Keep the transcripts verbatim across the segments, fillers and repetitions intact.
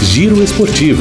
Giro Esportivo.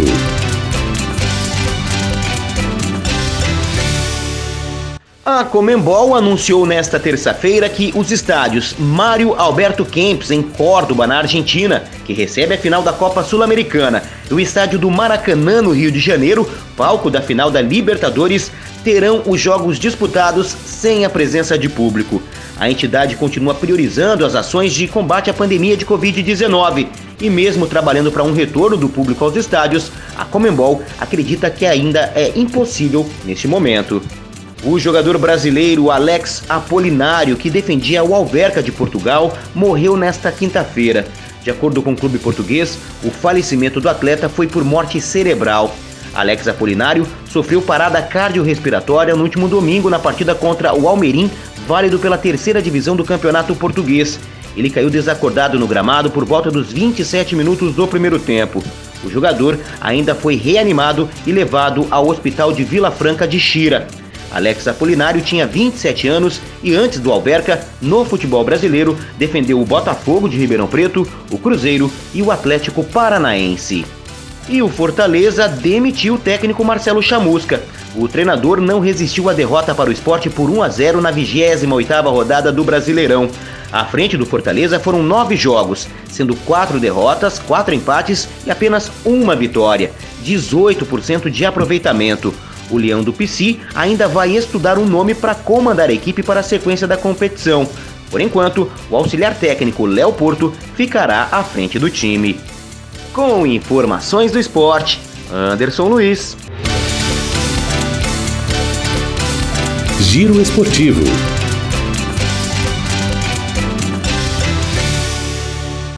A Conmebol anunciou nesta terça-feira que os estádios Mário Alberto Kempes, em Córdoba, na Argentina, que recebe a final da Copa Sul-Americana, e o estádio do Maracanã, no Rio de Janeiro, palco da final da Libertadores, terão os jogos disputados sem a presença de público. A entidade continua priorizando as ações de combate à pandemia de covid dezenove e mesmo trabalhando para um retorno do público aos estádios, a Conmebol acredita que ainda é impossível neste momento. O jogador brasileiro Alex Apolinário, que defendia o Alverca de Portugal, morreu nesta quinta-feira. De acordo com o clube português, o falecimento do atleta foi por morte cerebral. Alex Apolinário sofreu parada cardiorrespiratória no último domingo na partida contra o Almerim, válido pela terceira divisão do campeonato português. Ele caiu desacordado no gramado por volta dos vinte e sete minutos do primeiro tempo. O jogador ainda foi reanimado e levado ao hospital de Vila Franca de Xira. Alex Apolinário tinha vinte e sete anos e antes do Alverca, no futebol brasileiro, defendeu o Botafogo de Ribeirão Preto, o Cruzeiro e o Atlético Paranaense. E o Fortaleza demitiu o técnico Marcelo Chamusca. O treinador não resistiu à derrota para o Sport por um a zero na vigésima oitava rodada do Brasileirão. À frente do Fortaleza foram nove jogos, sendo quatro derrotas, quatro empates e apenas uma vitória, dezoito por cento de aproveitamento. O Leão do Pici ainda vai estudar um nome para comandar a equipe para a sequência da competição. Por enquanto, o auxiliar técnico Léo Porto ficará à frente do time. Com informações do esporte, Anderson Luiz. Giro Esportivo.